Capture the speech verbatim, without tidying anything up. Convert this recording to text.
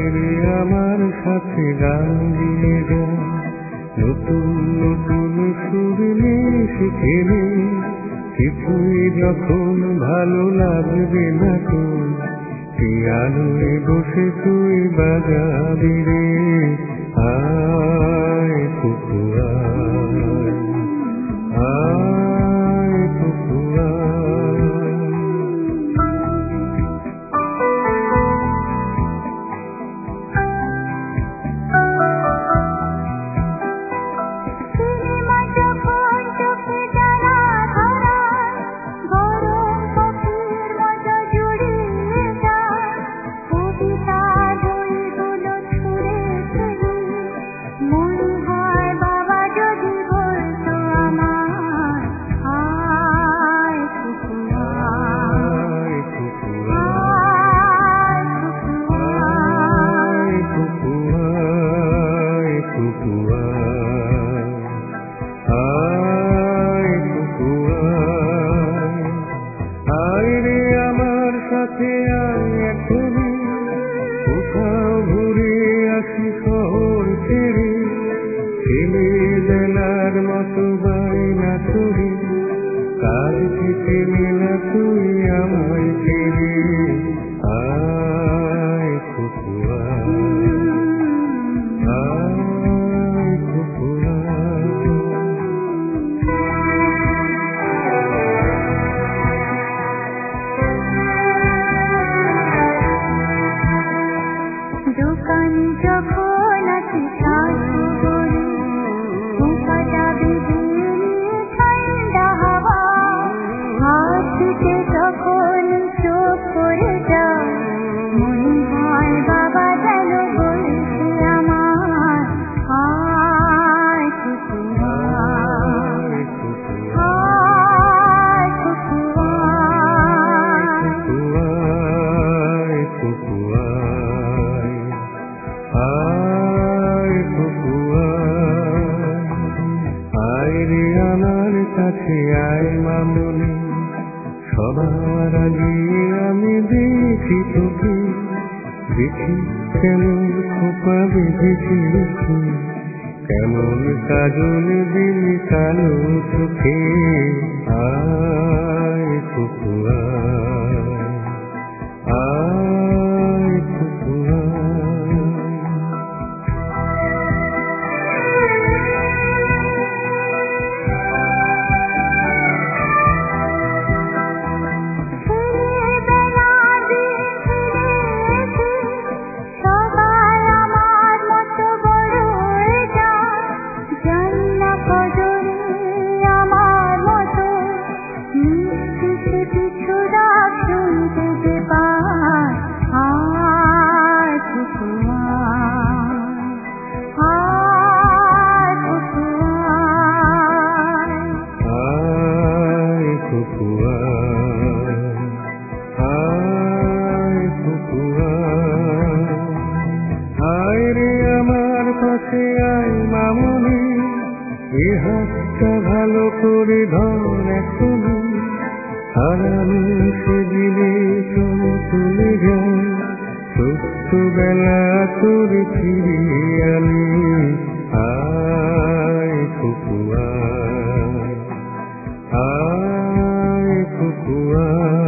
রে আমার সাথে গান দিয়ে যা, নতুন নতুন সুর নিয়ে শিখে নে, কিছুই যখন ভালো লাগবে না তোর, পিয়ানোয় বসে তুই বাজাবি রে। আয় কুকু আয়, আয় কুকু আয়। কোথাও ঘুরে আসি শহর ছেড়ে, ছেলেবেলার মতো বায়না করি, কাল থেকে মেলা তুই আমায় ছেড়ে। আয় কুকু আয়, আয় কুকু আয়। দোকান যখন আছে সাথে গড়ে, মুখাটা বিধিয়ে নিয়ে ঠান্ডা হাওয়া, হাসিতে যখন চোখ পড়ে যায়, মনে হয় বাবা যেন বলছে আমার, আয় কুকু আয়, আয় কুকু আয়, আয় কুকু আয়, আয় কুকু আয়। আয় রে আমার কাছে আয় মামনি, সবার আগে আমি দেখি তোকে, দেখি কেমন খোপা বেঁধেছিস, কেমন কাজল দিলি কালো চোখে। আয় কুকু আয়, আয় কুকু আয়। হাতটা ভালো করে ধর এখনো, হারানো সেদিনে চলে যায়, ছোট্টবেলা তোর ফিরিয়ে আনি। আয় কুকু আয়, আয় কুকু আয়।